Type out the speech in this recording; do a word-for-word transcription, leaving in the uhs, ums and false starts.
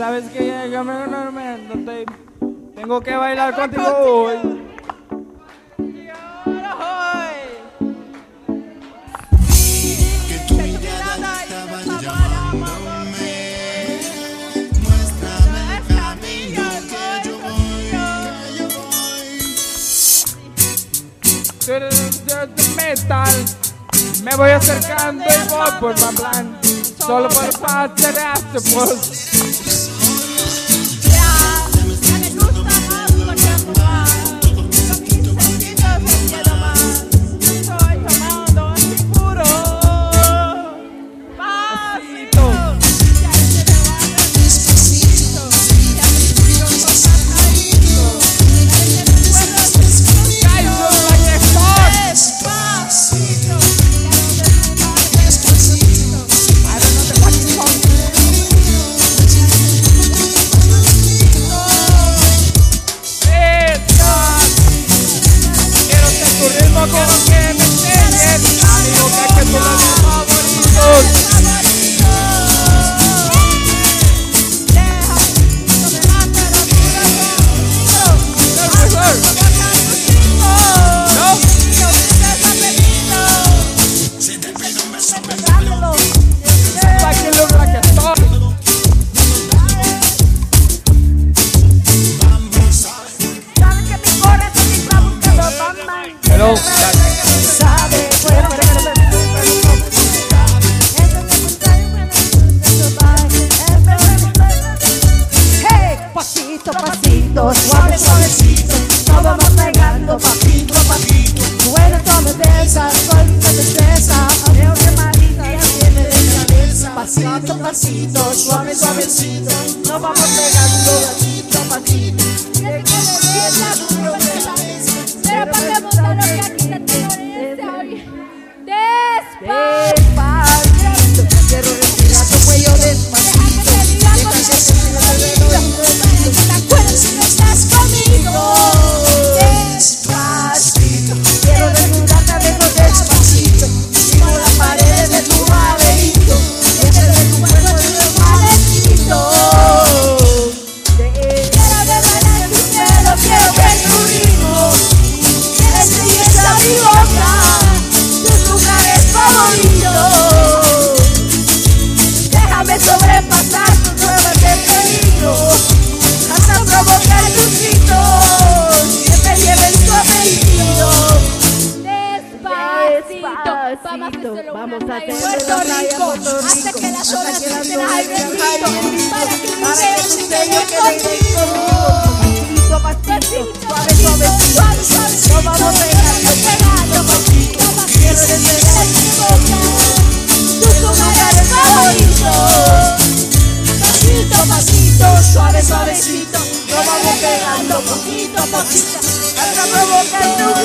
la vez que llegue me momento tengo que bailar contigo hoy. Que tu mirada estaba llamándome. Muéstrame el camino que yo voy, que yo voy. Metal, me voy acercando y voy por mi plan, solo por parte de este post. Hello. Hey, pasito, pasito, suave, suavecito, nos vamos pegando pasito, pasito. Bueno, tome de esa, suelta de esa, veo que Marita ya tiene de cabeza. Pasito, pasito, suave, suavecito, nos vamos pegando pasito, pasito. Que quiere fiesta duro de la mesa, pero para que montar lo que aquí te tengo hoy. Despacito, quiero respirar tu cuello despacito. Deja que te siga al oído, para que te acuerdes si no estás conmigo. Despacito, quiero desnudarte adentro despacito, como las paredes de tu laberinto, dentro de tu cuerpo de un maletito. Quiero que bailes tu pelo, quiero que tu ritmo estrelles a mi boca, tus lugares favoritos. Déjame sobrepasar tus pruebas de peligro, hasta provocar tus gritos que te lleven tu apellido. Despacito, vamos a hacerlo en Puerto Rico, hasta que las olas estén al bendito, para que mi video se quede contigo. Pasito, pasito, suave, suave, suave, suave, nos vamos pegando, pegando, pasito, quiero despegar mi boca, tus lugares favoritos. Pasito, pasito, suave, suavecito, nos vamos pegando poquito a poquito, hasta provocar tu